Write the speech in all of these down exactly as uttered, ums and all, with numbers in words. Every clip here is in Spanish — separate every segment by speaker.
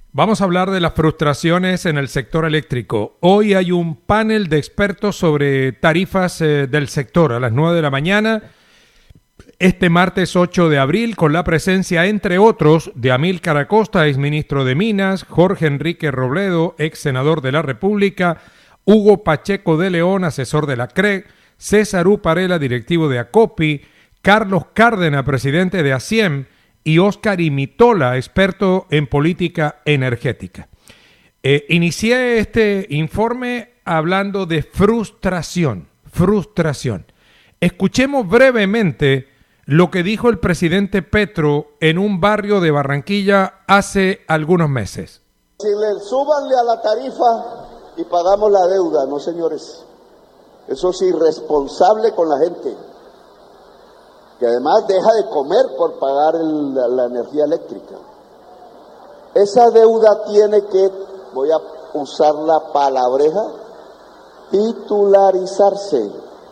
Speaker 1: Vamos a hablar de las frustraciones en el sector eléctrico. Hoy hay un panel de expertos sobre tarifas eh, del sector a las nueve de la mañana, este martes ocho de abril, con la presencia, entre otros, de Amílcar Acosta, exministro de Minas, Jorge Enrique Robledo, ex senador de la República, Hugo Pacheco de León, asesor de la C R E C, César U. Parela, directivo de ACOPI, Carlos Cárdenas, presidente de ASIEM, y Óscar Imitola, experto en política energética. Eh, inicié este informe hablando de frustración, frustración. Escuchemos brevemente lo que dijo el presidente Petro en un barrio de Barranquilla hace algunos meses.
Speaker 2: Si le súbanle a la tarifa y pagamos la deuda, no señores, eso es irresponsable con la gente, que además deja de comer por pagar el, la, la energía eléctrica. Esa deuda tiene que, voy a usar la palabreja, titularizarse.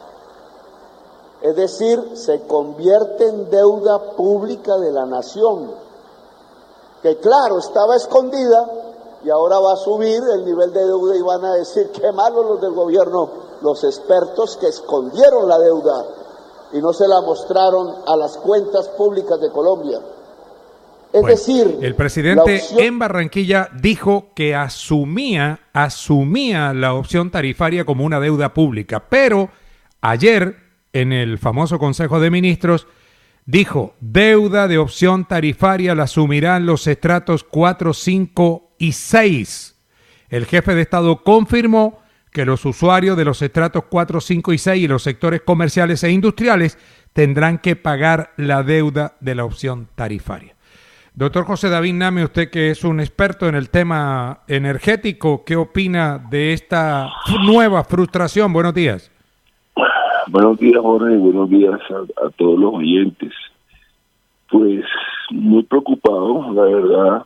Speaker 2: Es decir, se convierte en deuda pública de la nación, que claro, estaba escondida y ahora va a subir el nivel de deuda y van a decir qué malos los del gobierno, los expertos que escondieron la deuda y no se la mostraron a las cuentas públicas de Colombia. Es
Speaker 1: bueno,
Speaker 2: decir,
Speaker 1: el presidente
Speaker 2: opción...
Speaker 1: en Barranquilla dijo que asumía, asumía la opción tarifaria como una deuda pública, pero ayer en el famoso Consejo de Ministros dijo: deuda de opción tarifaria la asumirán los estratos cuatro, cinco y seis. El jefe de Estado confirmó que los usuarios de los estratos cuatro, cinco y seis y los sectores comerciales e industriales tendrán que pagar la deuda de la opción tarifaria. Doctor José David Name, usted que es un experto en el tema energético, ¿qué opina de esta nueva frustración? Buenos días.
Speaker 3: Buenos días, Jorge, y buenos días a, a todos los oyentes. Pues muy preocupado, la verdad.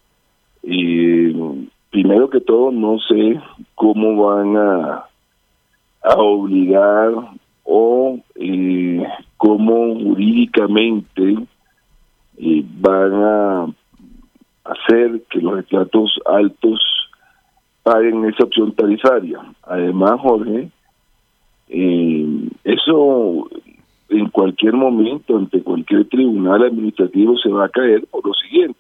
Speaker 3: Y primero que todo, no sé cómo van a, a obligar o eh, cómo jurídicamente eh, van a hacer que los estratos altos paguen esa opción tarifaria. Además, Jorge, eh, eso en cualquier momento, ante cualquier tribunal administrativo, se va a caer por lo siguiente.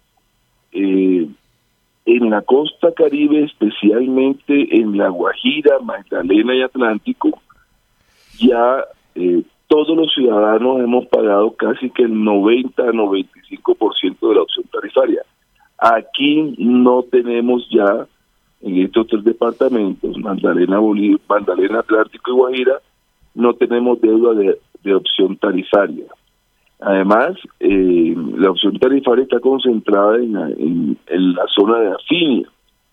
Speaker 3: Eh, en la costa Caribe, especialmente en La Guajira, Magdalena y Atlántico, ya eh, todos los ciudadanos hemos pagado casi que el noventa a noventa y cinco por ciento de la opción tarifaria. Aquí no tenemos ya, en estos tres departamentos, Magdalena, Bolívar, Magdalena, Atlántico y Guajira, no tenemos deuda de, de opción tarifaria. Además, eh, la opción tarifaria está concentrada en, en, en la zona de Afinia.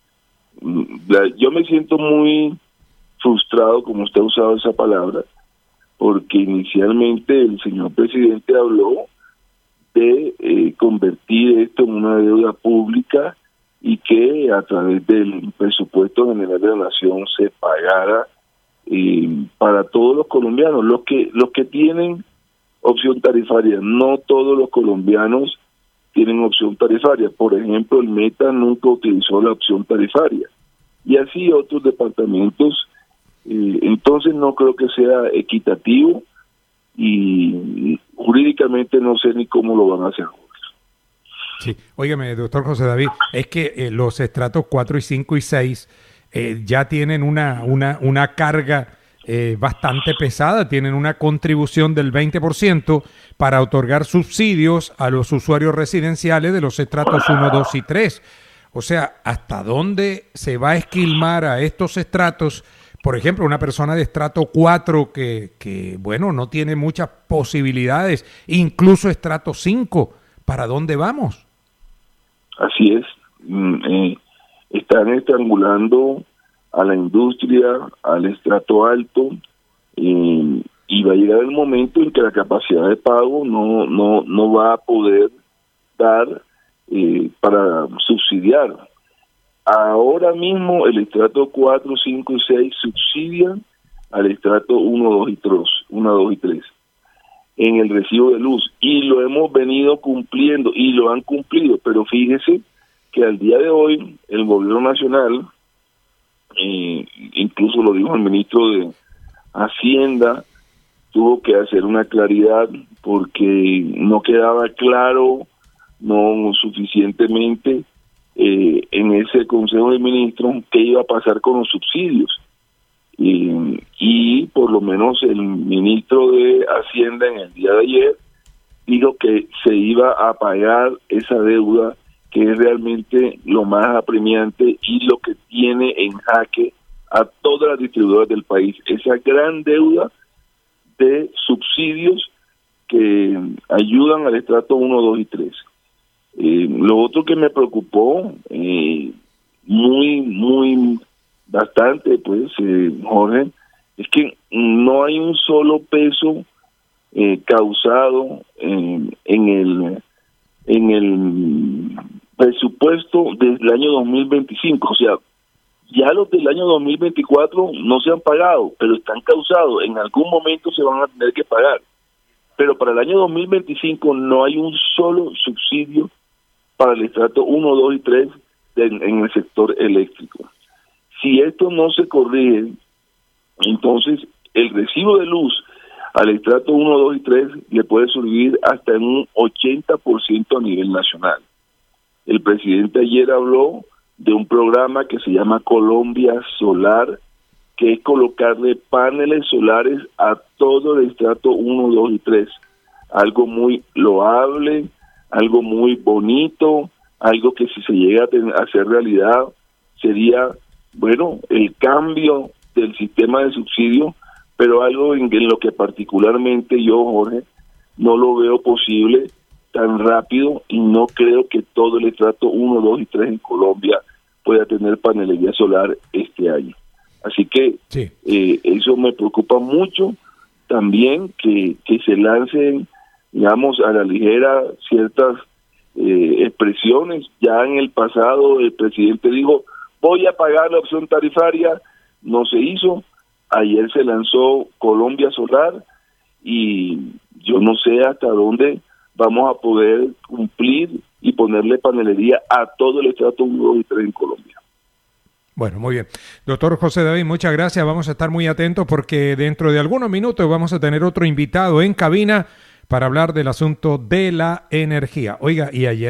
Speaker 3: La, yo me siento muy frustrado, como usted ha usado esa palabra, porque inicialmente el señor presidente habló de eh, convertir esto en una deuda pública y que a través del presupuesto general de la nación se pagara eh, para todos los colombianos, los que los que tienen opción tarifaria. No todos los colombianos tienen opción tarifaria. Por ejemplo, el Meta nunca utilizó la opción tarifaria, y así otros departamentos. Eh, entonces no creo que sea equitativo y jurídicamente no sé ni cómo lo van a hacer.
Speaker 1: Sí, óigame, doctor José David, es que eh, los estratos cuatro y cinco y seis eh, ya tienen una, una, una carga eh, bastante pesada, tienen una contribución del veinte por ciento para otorgar subsidios a los usuarios residenciales de los estratos uno, dos y tres. O sea, ¿hasta dónde se va a esquilmar a estos estratos? Por ejemplo, una persona de estrato cuatro que, que, bueno, no tiene muchas posibilidades, incluso estrato cinco, ¿para dónde vamos?
Speaker 3: Así es, eh, están estrangulando a la industria, al estrato alto, eh, y va a llegar el momento en que la capacidad de pago no no no va a poder dar eh, para subsidiar. Ahora mismo el estrato cuatro, cinco y seis subsidian al estrato uno, dos y tres, uno, dos y tres en el recibo de luz, y lo hemos venido cumpliendo y lo han cumplido, pero fíjese que al día de hoy el gobierno nacional, eh, incluso lo dijo el ministro de Hacienda, tuvo que hacer una claridad porque no quedaba claro, no suficientemente eh, en ese Consejo de Ministros qué iba a pasar con los subsidios. Y, y por lo menos el ministro de Hacienda en el día de ayer dijo que se iba a pagar esa deuda, que es realmente lo más apremiante y lo que tiene en jaque a todas las distribuidoras del país, esa gran deuda de subsidios que ayudan al estrato uno, dos y tres. Eh, lo otro que me preocupó, eh, muy, muy, bastante, pues, eh, Jorge, es que no hay un solo peso eh, causado en, en el en el presupuesto desde el año dos mil veinticinco, o sea, ya los del año dos mil veinticuatro no se han pagado, pero están causados, en algún momento se van a tener que pagar, pero para el año dos mil veinticinco no hay un solo subsidio para el estrato uno, dos y tres en, en el sector eléctrico. Si esto no se corrige, entonces el recibo de luz al estrato uno, dos y tres le puede subir hasta en un ochenta por ciento a nivel nacional. El presidente ayer habló de un programa que se llama Colombia Solar, que es colocarle paneles solares a todo el estrato uno, dos y tres. Algo muy loable, algo muy bonito, algo que si se llega a, tener, a hacer realidad sería, bueno, el cambio del sistema de subsidio, pero algo en, en lo que particularmente yo, Jorge, no lo veo posible tan rápido y no creo que todo el estrato uno, dos y tres en Colombia pueda tener panelería solar este año. Así que sí. eh, eso me preocupa mucho. También que, que se lancen, digamos, a la ligera ciertas eh, expresiones. Ya en el pasado el presidente dijo, voy a pagar la opción tarifaria, no se hizo. Ayer se lanzó Colombia Solar y yo no sé hasta dónde vamos a poder cumplir y ponerle panelería a todo el estrato uno, dos y tres en Colombia.
Speaker 1: Bueno, muy bien. Doctor José David, muchas gracias. Vamos a estar muy atentos porque dentro de algunos minutos vamos a tener otro invitado en cabina para hablar del asunto de la energía. Oiga, y ayer